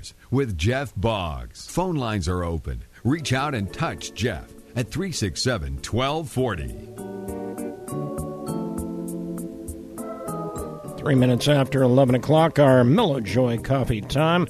Outdoors with Jeff Boggs. Phone lines are open. Reach out and touch Jeff at 367-1240. 3 minutes after 11 o'clock, our Miller Joy coffee time.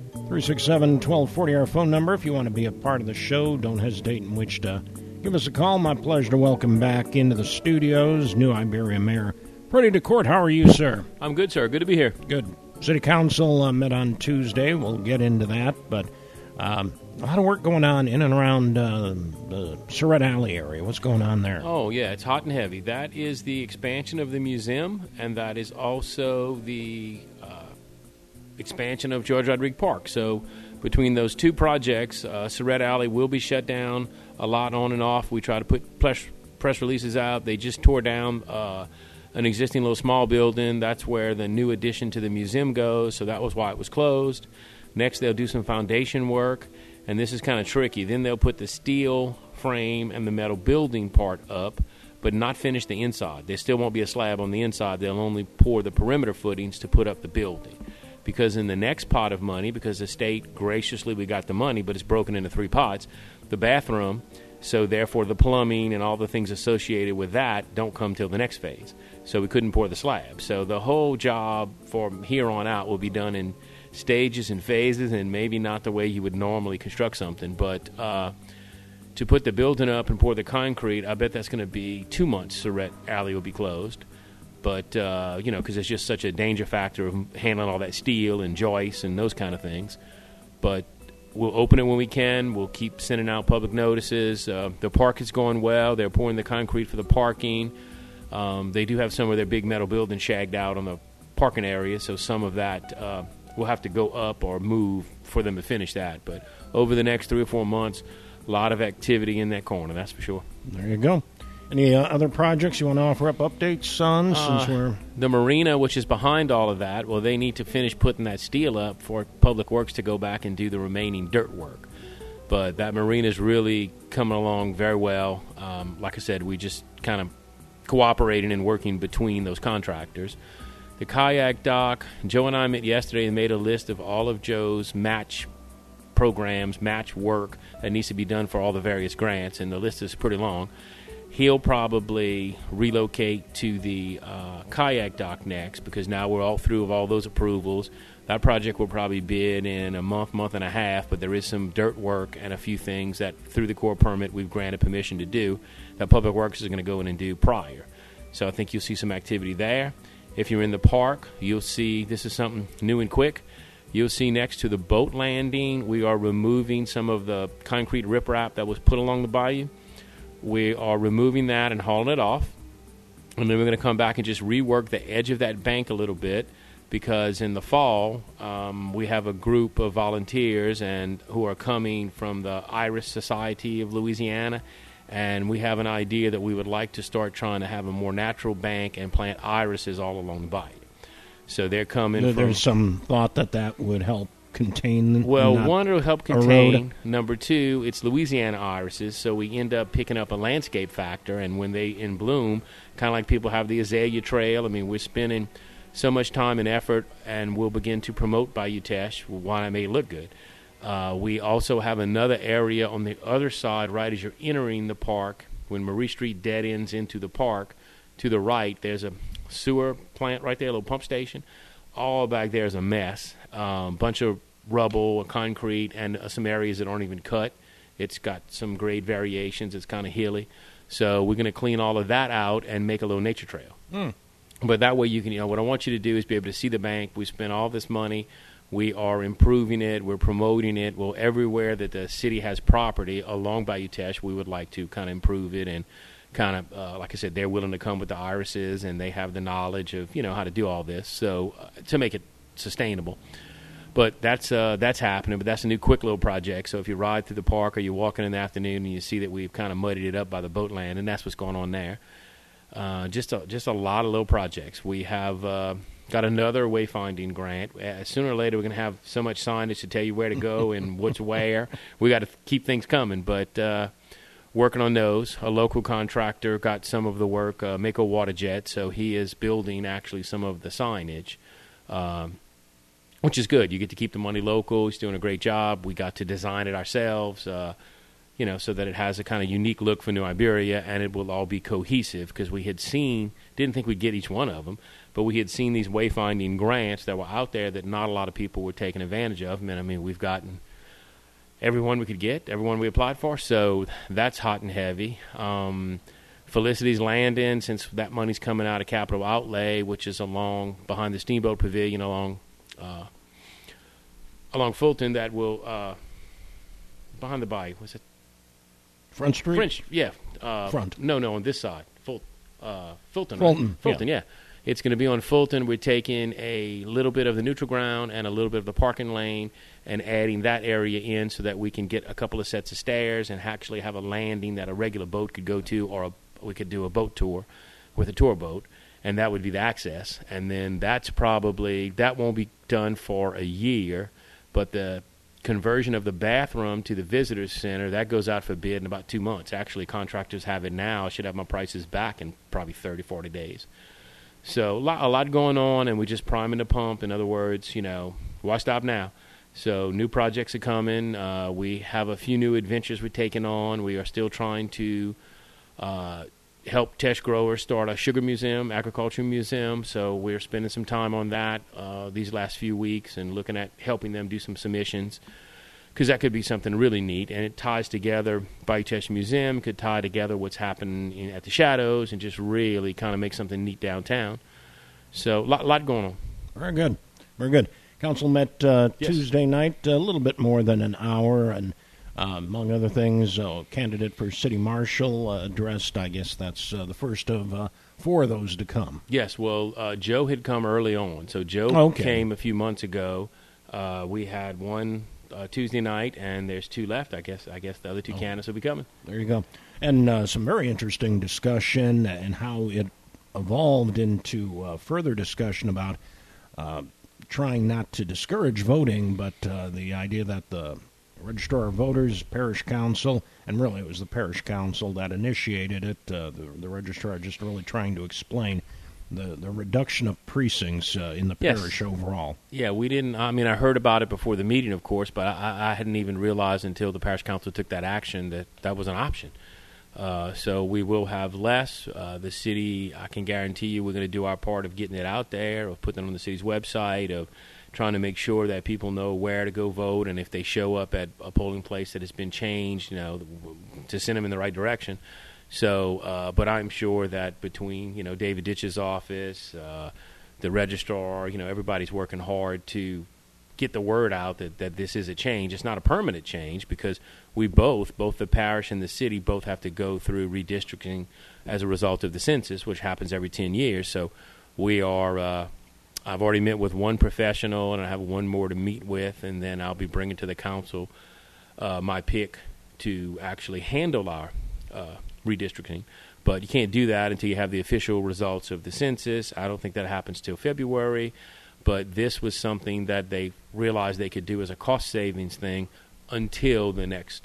367-1240, our phone number. If you want to be a part of the show, don't hesitate in which to give us a call. My pleasure to welcome back into the studios New Iberia Mayor Freddie DeCourt. How are you, sir? I'm good, sir. Good to be here. Good. City Council met on Tuesday. We'll get into that, but a lot of work going on in and around the Surratt Alley area. What's going on there? Oh, yeah, it's hot and heavy. That is the expansion of the museum, and that is also the expansion of George Rodriguez Park. So between those two projects, Surratt Alley will be shut down a lot on and off. We try to put press releases out. They just tore down an existing little small building. That's where the new addition to the museum goes, so that was why it was closed. Next, they'll do some foundation work, and this is kind of tricky. Then they'll put the steel frame and the metal building part up, but not finish the inside. There still won't be a slab on the inside. They'll only pour the perimeter footings to put up the building. Because in the next pot of money, because the state graciously, we got the money, but it's broken into 3 pots, the bathroom, so therefore the plumbing and all the things associated with that don't come till the next phase. So we couldn't pour the slab. So the whole job from here on out will be done in stages and phases, and maybe not the way you would normally construct something. But to put the building up and pour the concrete, I bet that's going to be 2 months. Surratt Alley will be closed. But, because it's just such a danger factor of handling all that steel and joists and those kind of things. But we'll open it when we can. We'll keep sending out public notices. The park is going well. They're pouring the concrete for the parking. They do have some of their big metal buildings shagged out on the parking area, so some of that will have to go up or move for them to finish that. But over the next 3 or 4 months, a lot of activity in that corner, that's for sure. There you go. Any other projects you want to offer up updates on? Since we're the marina, which is behind all of that, well, they need to finish putting that steel up for Public Works to go back and do the remaining dirt work. But that marina is really coming along very well. Like I said, we just kind of cooperating and working between those contractors. The kayak dock, Joe and I met yesterday and made a list of all of Joe's match programs, match work that needs to be done for all the various grants, and the list is pretty long. He'll probably relocate to the kayak dock next, because now we're all through with all those approvals. That project will probably bid in a month and a half, but there is some dirt work and a few things that through the Corps permit we've granted permission to do that Public Works is going to go in and do prior. So I think you'll see some activity there. If you're in the park, you'll see, this is something new and quick, you'll see next to the boat landing, we are removing some of the concrete riprap that was put along the bayou. We are removing that and hauling it off, and then we're going to come back and just rework the edge of that bank a little bit, because in the fall we have a group of volunteers and who are coming from the Iris Society of Louisiana, and we have an idea that we would like to start trying to have a more natural bank and plant irises all along the bayou. So they're coming There's some thought that would help contain. Well, one, it'll help contain. Number two, it's Louisiana irises, so we end up picking up a landscape factor, and when they in bloom, kind of like people have the azalea trail, I mean, we're spending so much time and effort, and we'll begin to promote Bayou Teche, why it may look good. We also have another area on the other side, right as you're entering the park, when Marie Street dead ends into the park, to the right, there's a sewer plant right there, a little pump station. All back there is a mess. Bunch of rubble, concrete, and some areas that aren't even cut. It's got some grade variations. It's kind of hilly. So we're going to clean all of that out and make a little nature trail. But that way you can, what I want you to do is be able to see the bank. We spent all this money. We are improving it. We're promoting it. Well, everywhere that the city has property along Bayou Teche, we would like to kind of improve it and kind of, like I said, they're willing to come with the irises, and they have the knowledge of, how to do all this. So to make it sustainable. But that's happening. But that's a new quick little project. So if you ride through the park or you're walking in the afternoon and you see that we've kind of muddied it up by the boat land, and that's what's going on there. Just a lot of little projects. We have got another wayfinding grant. Sooner or later, we're going to have so much signage to tell you where to go and what's where. We got to keep things coming. But working on those. A local contractor got some of the work, Mako Waterjet, so he is building actually some of the signage. which is good. You get to keep the money local. He's doing a great job. We got to design it ourselves, so that it has a kind of unique look for New Iberia, and it will all be cohesive, because we had didn't think we'd get each one of them, but we had seen these wayfinding grants that were out there that not a lot of people were taking advantage of. And I mean, we've gotten everyone we could get, everyone we applied for, so that's hot and heavy. Felicity's Landing, since that money's coming out of capital outlay, which is along behind the Steamboat Pavilion along Fulton, that will behind the bayou. What's it? Front Street? French, yeah. Front. No, on this side. Fulton. Fulton, right? Fulton, yeah. It's going to be on Fulton. We're taking a little bit of the neutral ground and a little bit of the parking lane and adding that area in so that we can get a couple of sets of stairs and actually have a landing that a regular boat could go to, or we could do a boat tour with a tour boat, and that would be the access. And then that won't be done for a year, but the conversion of the bathroom to the visitors center, that goes out for bid in about 2 months. Actually, contractors have it now. I should have my prices back in probably 30, 40 days. So a lot going on, and we're just priming the pump. In other words, why stop now? So new projects are coming. We have a few new adventures we're taking on. We are still trying to help Tesh growers start a sugar museum, agriculture museum. So we're spending some time on that these last few weeks and looking at helping them do some submissions, because that could be something really neat. And it ties together, Bayou Tesh Museum could tie together what's happening at the Shadows and just really kind of make something neat downtown. So a lot going on. Very good. Very good. Council met Yes. Tuesday night, a little bit more than an hour, and among other things, a candidate for city marshal addressed. I guess that's the first of 4 of those to come. Yes, well, Joe had come early on. So Joe came a few months ago. We had one Tuesday night, and there's 2 left. I guess the other 2 candidates will be coming. There you go. And some very interesting discussion and how it evolved into further discussion about trying not to discourage voting, but the idea that the Registrar of Voters, Parish Council, and really it was the Parish Council that initiated it, the Registrar just really trying to explain the reduction of precincts in the parish overall. Yeah, we didn't, I heard about it before the meeting, of course, but I hadn't even realized until the Parish Council took that action that was an option. So we will have less. The city, I can guarantee you, we're going to do our part of getting it out there, of putting it on the city's website, of trying to make sure that people know where to go vote, and if they show up at a polling place that has been changed, to send them in the right direction. So, but I'm sure that between, David Ditch's office, the registrar, everybody's working hard to get the word out that this is a change. It's not a permanent change, because we both the parish and the city, both have to go through redistricting as a result of the census, which happens every 10 years. So we are, I've already met with one professional, and I have one more to meet with, and then I'll be bringing to the council my pick to actually handle our redistricting. But you can't do that until you have the official results of the census. I don't think that happens till February. But this was something that they realized they could do as a cost savings thing until the next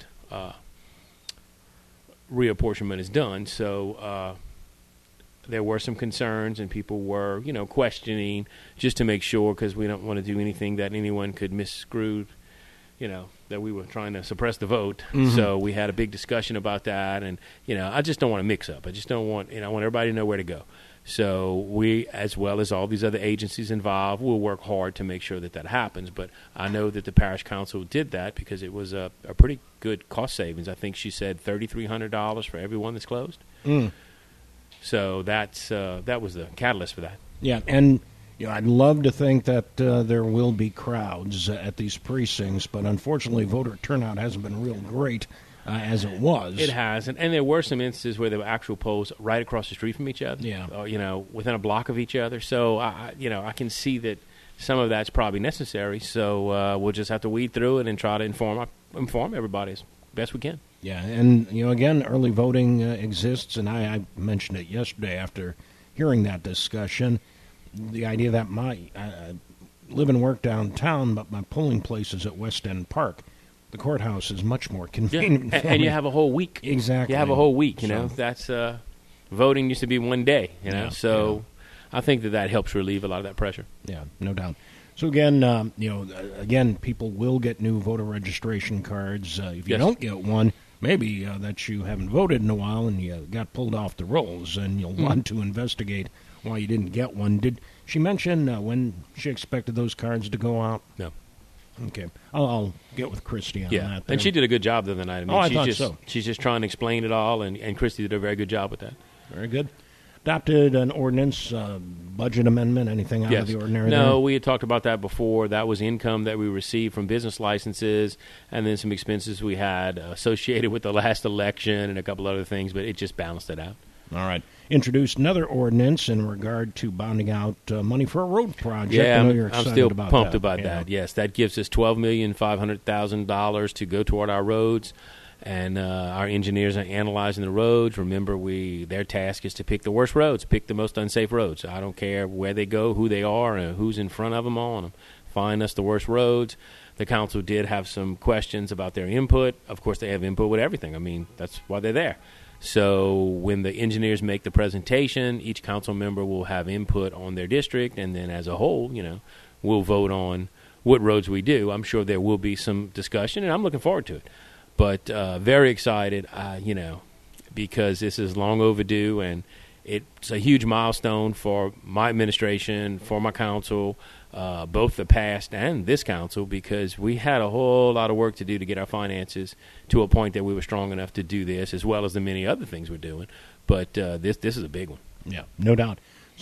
reapportionment is done. So there were some concerns, and people were, questioning just to make sure, because we don't want to do anything that anyone could misscrew, that we were trying to suppress the vote. Mm-hmm. So we had a big discussion about that, and, I just don't want to mix up. I just don't want, I want everybody to know where to go. So we, as well as all these other agencies involved, will work hard to make sure that happens. But I know that the Parish Council did that because it was a pretty good cost savings. I think she said $3,300 for everyone that's closed. Mm. So that was the catalyst for that. Yeah, and I'd love to think that there will be crowds at these precincts, but unfortunately voter turnout hasn't been real great as it was. It has, and there were some instances where there were actual polls right across the street from each other. Yeah. Within a block of each other. So I can see that some of that's probably necessary. So we'll just have to weed through it and try to inform everybody as best we can. Yeah, and again, early voting exists, and I mentioned it yesterday after hearing that discussion. The idea that I live and work downtown, but my polling place is at West End Park. The courthouse is much more convenient. Yeah. And you have a whole week. Exactly. You have a whole week, That's voting used to be one day, Yeah, So I think that helps relieve a lot of that pressure. Yeah, no doubt. So again, again, people will get new voter registration cards. If you Yes. don't get one, maybe that you haven't voted in a while and you got pulled off the rolls, and you'll want to investigate why you didn't get one. Did she mention when she expected those cards to go out? No. Okay, I'll get with Christy on that. And she did a good job the other night. I mean, I she's thought just, so. She's just trying to explain it all, and Christy did a very good job with that. Very good. Adopted an ordinance, budget amendment, anything out of the ordinary No, there? we had talked about that before. That was income that we received from business licenses and then some expenses we had associated with the last election and a couple other things, but it just balanced it out. All right. Introduced another ordinance in regard to bonding out money for a road project. Yeah, I know you're I'm excited still about pumped that. about Yeah. that. Yes, that gives us $12,500,000 to go toward our roads. And our engineers are analyzing the roads. Remember, their task is to pick the worst roads, pick the most unsafe roads. I don't care where they go, who they are, and who's in front of them on them. Find us the worst roads. The council did have some questions about their input. Of course, they have input with everything. I mean, that's why they're there. So when the engineers make the presentation, each council member will have input on their district, and then as a whole, we'll vote on what roads we do. I'm sure there will be some discussion, and I'm looking forward to it. But very excited, because this is long overdue, and it's a huge milestone for my administration, for my council, both the past and this council, because we had a whole lot of work to do to get our finances to a point that we were strong enough to do this, as well as the many other things we're doing. But this is a big one. Yeah, no doubt.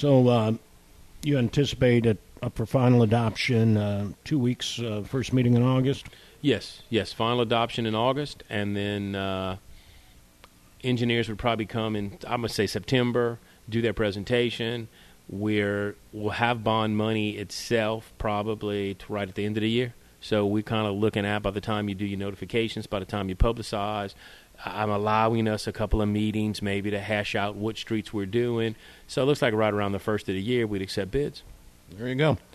So you anticipate it up for final adoption 2 weeks, first meeting in August? Yes, final adoption in August, and then engineers would probably come in, I'm going to say September, do their presentation. We'll have bond money itself probably right at the end of the year. So we're kind of looking at, by the time you do your notifications, by the time you publicize, I'm allowing us a couple of meetings maybe to hash out what streets we're doing. So it looks like right around the first of the year we'd accept bids. There you go.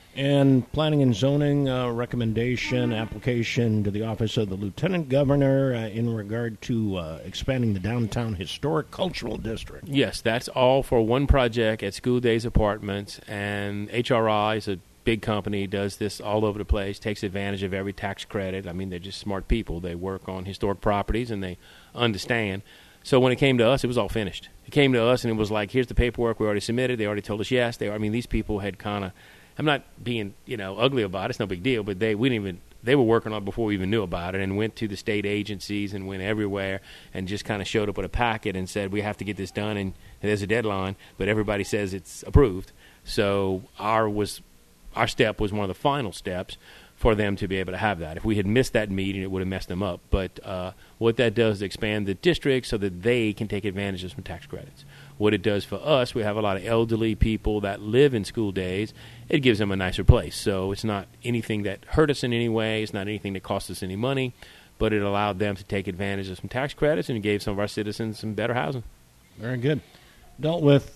And planning and zoning recommendation, application to the office of the Lieutenant Governor in regard to expanding the downtown historic cultural district. Yes, that's all for one project at School Days Apartments, and HRI is a big company, does this all over the place, takes advantage of every tax credit. I mean, they're just smart people. They work on historic properties, and they understand. So when it came to us, it was all finished. It came to us, and it was like, here's the paperwork we already submitted. They already told us yes. These people had kind of, I'm not being, ugly about it. It's no big deal. But they were working on it before we even knew about it, and went to the state agencies and went everywhere and just kind of showed up with a packet and said, we have to get this done, and there's a deadline, but everybody says it's approved. So our step was one of the final steps for them to be able to have that. If we had missed that meeting, it would have messed them up. But what that does is expand the district so that they can take advantage of some tax credits. What it does for us, we have a lot of elderly people that live in School Days. It gives them a nicer place. So it's not anything that hurt us in any way. It's not anything that cost us any money. But it allowed them to take advantage of some tax credits, and it gave some of our citizens some better housing. Very good. Dealt with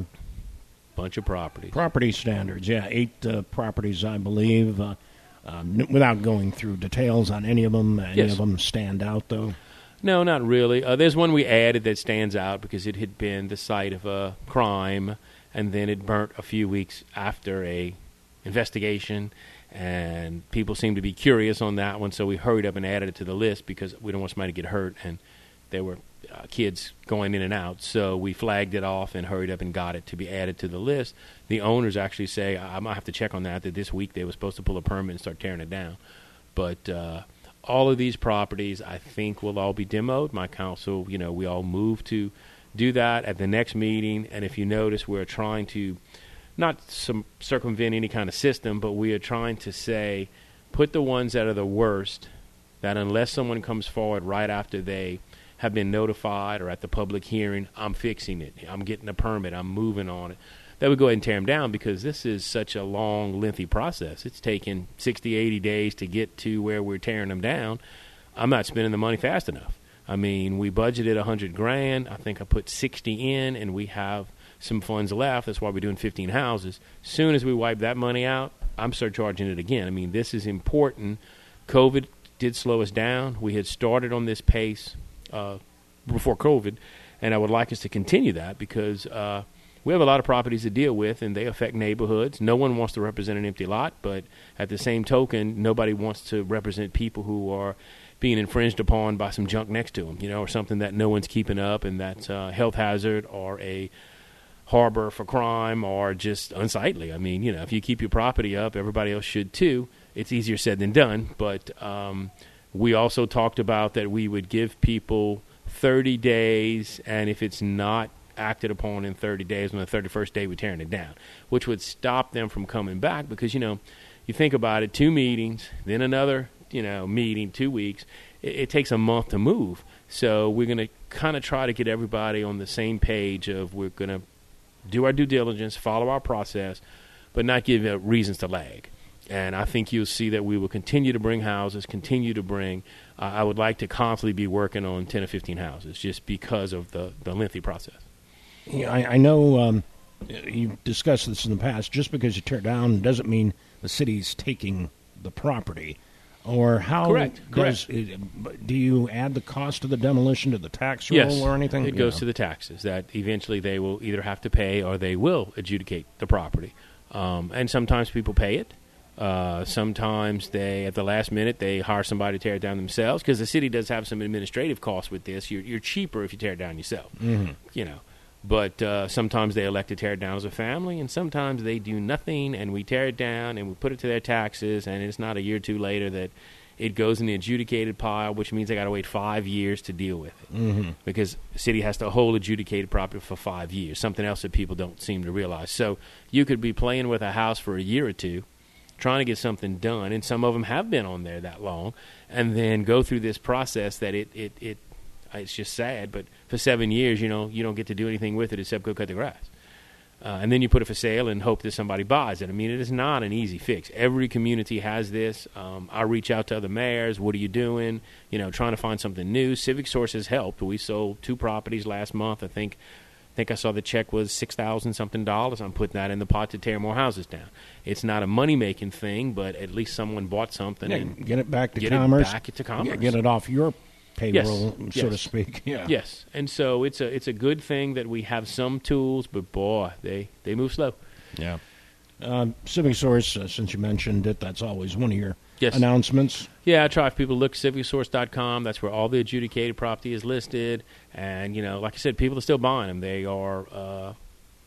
Bunch of properties. property standards. Yeah, 8 properties, I believe. Without going through details on any of them, any Yes. of them stand out, though? No, not really. There's one we added that stands out because it had been the site of a crime, and then it burnt a few weeks after a investigation, and people seemed to be curious on that one, so we hurried up and added it to the list because we don't want somebody to get hurt, and there were kids going in and out. So we flagged it off and hurried up and got it to be added to the list. The owners actually say, I might have to check on that this week they were supposed to pull a permit and start tearing it down. But all of these properties, I think, will all be demoed. My council, we all moved to do that at the next meeting. And if you notice, we're trying to not circumvent any kind of system, but we are trying to say, put the ones that are the worst, that unless someone comes forward right after they have been notified or at the public hearing, I'm fixing it, I'm getting a permit, I'm moving on it, that we go ahead and tear them down, because this is such a long, lengthy process. It's taken 60, 80 days to get to where we're tearing them down. I'm not spending the money fast enough. I mean, we budgeted $100,000. I think I put 60 in, and we have some funds left. That's why we're doing 15 houses. Soon as we wipe that money out, I'm surcharging it again. I mean, this is important. COVID did slow us down. We had started on this pace before COVID, and I would like us to continue that because we have a lot of properties to deal with, and they affect neighborhoods. No one wants to represent an empty lot, but at the same token, nobody wants to represent people who are being infringed upon by some junk next to them, or something that no one's keeping up, and that's a health hazard or a harbor for crime or just unsightly. I mean, if you keep your property up, everybody else should too. It's easier said than done, but we also talked about that we would give people 30 days, and if it's not acted upon in 30 days, on the 31st day, we're tearing it down, which would stop them from coming back because, you think about it, 2 meetings, then another, meeting, 2 weeks. It takes a month to move. So we're going to kind of try to get everybody on the same page of we're going to do our due diligence, follow our process, but not give reasons to lag. And I think you'll see that we will continue to bring houses, continue to bring. I would like to constantly be working on 10 or 15 houses just because of the lengthy process. Yeah, I know you've discussed this in the past. Just because you tear down doesn't mean the city's taking the property. Or how Correct. Do you add the cost of the demolition to the tax roll or anything? It goes to the taxes that eventually they will either have to pay or they will adjudicate the property. And sometimes people pay it. Sometimes they, at the last minute, they hire somebody to tear it down themselves because the city does have some administrative costs with this. You're cheaper if you tear it down yourself, But sometimes they elect to tear it down as a family, and sometimes they do nothing, and we tear it down, and we put it to their taxes, and it's not a year or two later that it goes in the adjudicated pile, which means they got to wait 5 years to deal with it because the city has to hold adjudicated property for 5 years, something else that people don't seem to realize. So you could be playing with a house for a year or two, trying to get something done, and some of them have been on there that long, and then go through this process that it's just sad, but for 7 years, you don't get to do anything with it except go cut the grass. And then you put it for sale and hope that somebody buys it. I mean, it is not an easy fix. Every community has this. I reach out to other mayors. What are you doing? Trying to find something new. Civic Source has helped. We sold 2 properties last month. I think I saw the check was $6,000 something. I'm putting that in the pot to tear more houses down. It's not a money-making thing, but at least someone bought something. And get it back to commerce. Get it back to commerce. Get it off your payroll, yes. so to speak. Yeah. Yes, and so it's a good thing that we have some tools, but boy, they move slow. Yeah. Civic Source, since you mentioned it, that's always one of your announcements. Yeah, I try for people to look at civicsource.com. That's where all the adjudicated property is listed. And, like I said, people are still buying them. They are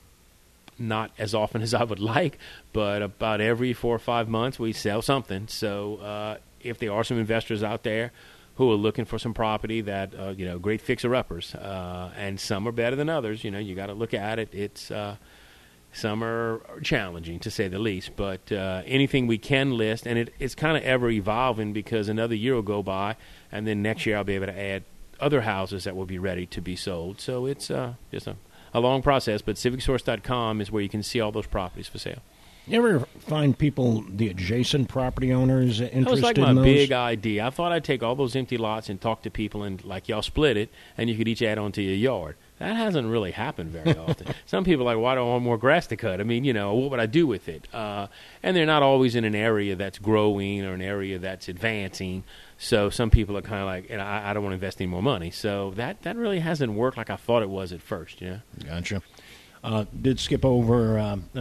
not as often as I would like, but about every 4 or 5 months we sell something. So if there are some investors out there who are looking for some property that, great fixer-uppers, and some are better than others. You got to look at it. It's some are challenging, to say the least. But anything we can list, and it's kind of ever-evolving because another year will go by, and then next year I'll be able to add other houses that will be ready to be sold. So it's just a long process, but civicsource.com is where you can see all those properties for sale. You ever find people, the adjacent property owners, interested in those? That was like my big idea. I thought I'd take all those empty lots and talk to people and, y'all split it, and you could each add on to your yard. That hasn't really happened very often. Some people are like, why do I want more grass to cut? I mean, what would I do with it? And they're not always in an area that's growing or an area that's advancing. So some people are kind of like, I don't want to invest any more money. So that really hasn't worked like I thought it was at first, Gotcha. Did skip over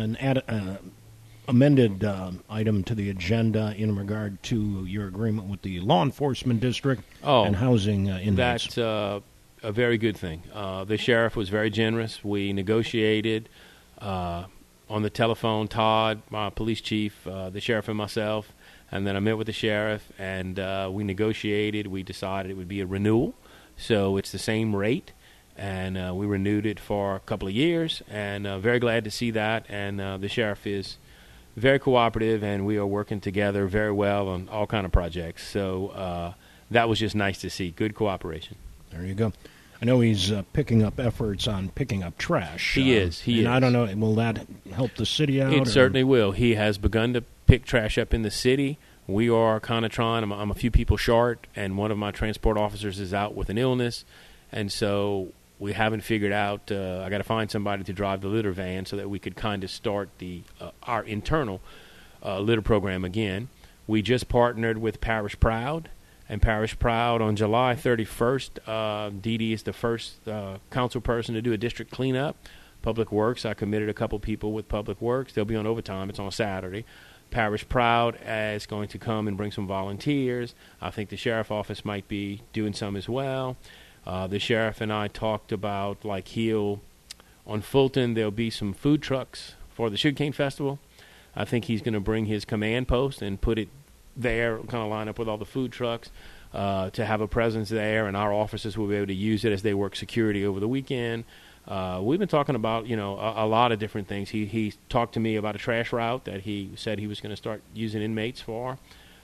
an amended item to the agenda in regard to your agreement with the law enforcement district and housing inmates. That's a very good thing. The sheriff was very generous. We negotiated on the telephone, Todd, my police chief, the sheriff and myself, and then I met with the sheriff, and we negotiated. We decided it would be a renewal, so it's the same rate, and we renewed it for a couple of years, and very glad to see that, and the sheriff is very cooperative, and we are working together very well on all kind of projects. So that was just nice to see. Good cooperation. There you go. I know he's picking up efforts on picking up trash. He is. I don't know, will that help the city out? It certainly will. He has begun to pick trash up in the city. We are kind of trying. I'm a few people short, and one of my transport officers is out with an illness, and so we haven't figured out. I got to find somebody to drive the litter van so that we could kind of start our internal litter program again. We just partnered with Parish Proud, and Parish Proud on July 31st, Dee Dee is the first council person to do a district cleanup. Public Works, I committed a couple people with Public Works. They'll be on overtime. It's on a Saturday. Parish Proud is going to come and bring some volunteers. I think the sheriff office might be doing some as well. The sheriff and I talked about, like, on Fulton, there'll be some food trucks for the Sugarcane Festival. I think he's going to bring his command post and put it there, kind of line up with all the food trucks to have a presence there, and our officers will be able to use it as they work security over the weekend. We've been talking about, a lot of different things. He talked to me about a trash route that he said he was going to start using inmates for.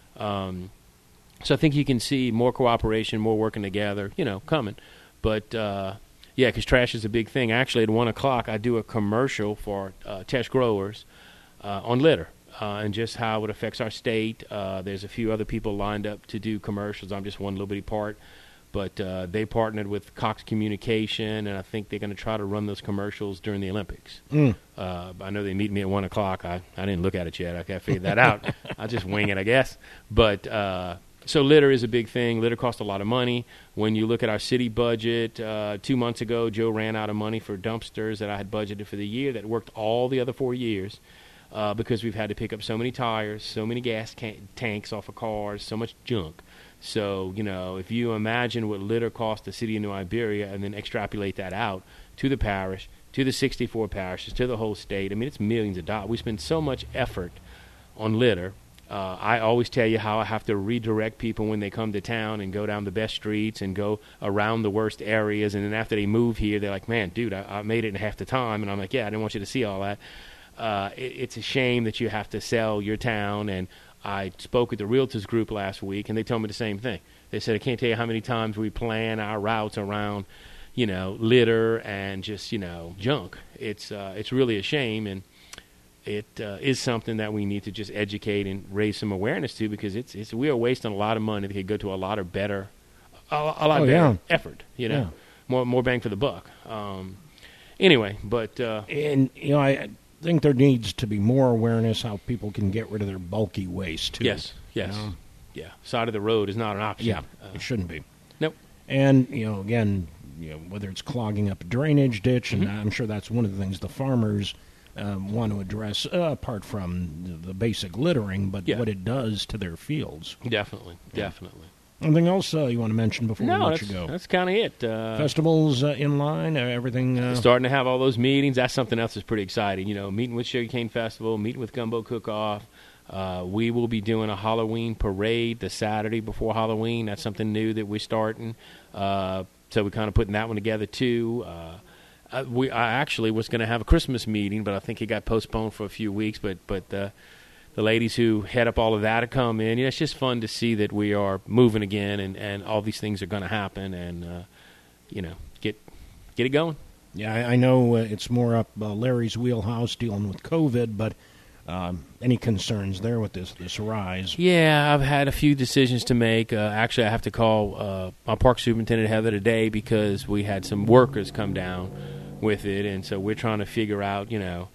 So I think you can see more cooperation, more working together, coming. But, because trash is a big thing. Actually, at 1 o'clock, I do a commercial for Tesh Growers on litter and just how it affects our state. There's a few other people lined up to do commercials. I'm just one little bitty part. But they partnered with Cox Communication, and I think they're going to try to run those commercials during the Olympics. I know they meet me at 1 o'clock. I didn't look at it yet. I can't figure that out. I'll just wing it, I guess. But so litter is a big thing. Litter costs a lot of money. When you look at our city budget, 2 months ago, Joe ran out of money for dumpsters that I had budgeted for the year that worked all the other 4 years because we've had to pick up so many tires, so many gas tanks off of cars, so much junk. So, if you imagine what litter cost the city of New Iberia and then extrapolate that out to the parish, to the 64 parishes, to the whole state, it's millions of dollars. We spend so much effort on litter. I always tell you how I have to redirect people when they come to town and go down the best streets and go around the worst areas. And then after they move here, they're like, man, dude, I made it in half the time. And I'm like, yeah, I didn't want you to see all that. It's a shame that you have to sell your town. And I spoke with the Realtors group last week, and they told me the same thing. They said, I can't tell you how many times we plan our routes around, litter and just, junk. It's really a shame, and it is something that we need to just educate and raise some awareness to, because we are wasting a lot of money that could go to a lot of better, better effort, more bang for the buck. Anyway, but I think there needs to be more awareness how people can get rid of their bulky waste too. Yes. Yeah. Side of the road is not an option. Yeah, it shouldn't be. Nope. And again, whether it's clogging up a drainage ditch, and I'm sure that's one of the things the farmers want to address, apart from the basic littering, but what it does to their fields. Definitely. Anything else you want to mention before we let you go? That's kind of it. Festivals in line, everything? Starting to have all those meetings. That's something else that's pretty exciting. Meeting with Sugarcane Festival, meeting with Gumbo Cook-Off. We will be doing a Halloween parade the Saturday before Halloween. That's something new that we're starting. So we're kind of putting that one together, too. I actually was going to have a Christmas meeting, but I think it got postponed for a few weeks. But the ladies who head up all of that have come in. It's just fun to see that we are moving again, and all these things are going to happen, and get it going. Yeah, I know it's more up Larry's wheelhouse dealing with COVID, but any concerns there with this rise? Yeah, I've had a few decisions to make. Actually, I have to call my park superintendent, Heather, today, because we had some workers come down with it, and so we're trying to figure out,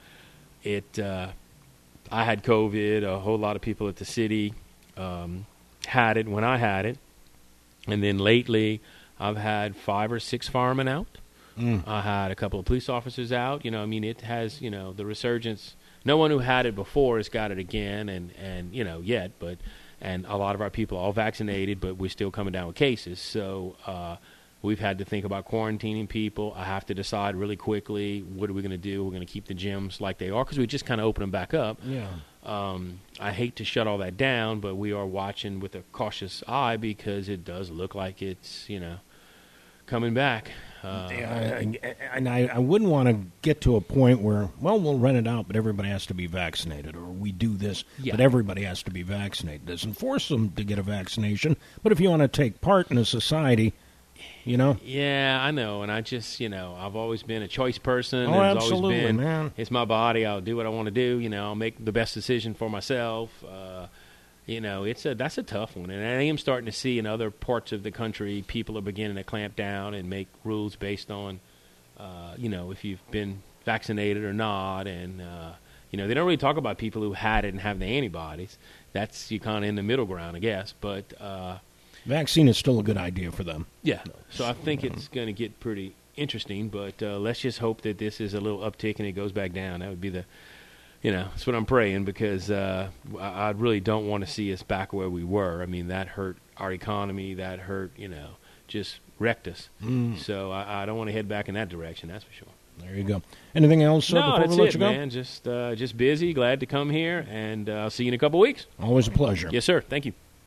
I had COVID. A whole lot of people at the city had it when I had it. And then lately, I've had 5 or 6 firemen out. I had a couple of police officers out. It has, the resurgence. No one who had it before has got it again, and yet. And a lot of our people are all vaccinated, but we're still coming down with cases. So we've had to think about quarantining people. I have to decide really quickly, what are we going to do? We're going to keep the gyms like they are, because we just kind of open them back up. Yeah. I hate to shut all that down, but we are watching with a cautious eye, because it does look like it's, coming back. And I wouldn't want to get to a point where, we'll rent it out, but everybody has to be vaccinated, or we do this, but everybody has to be vaccinated. It doesn't force them to get a vaccination, but if you want to take part in a society, Yeah, I know, and I just, I've always been a choice person. Oh, absolutely, always been, man. It's my body. I'll do what I want to do. I'll make the best decision for myself. That's a tough one, and I am starting to see in other parts of the country, people are beginning to clamp down and make rules based on, if you've been vaccinated or not, and they don't really talk about people who had it and have the antibodies. That's you kind of in the middle ground, I guess, but. Vaccine is still a good idea for them. Yeah, so I think it's going to get pretty interesting. But let's just hope that this is a little uptick and it goes back down. That would be that's what I'm praying, because I really don't want to see us back where we were. I mean, that hurt our economy. That hurt, just wrecked us. So I don't want to head back in that direction. That's for sure. There you go. Anything else No, before that's we let it, you go? man. Just busy. Glad to come here, and I'll see you in a couple weeks. Always a pleasure. Yes, sir. Thank you.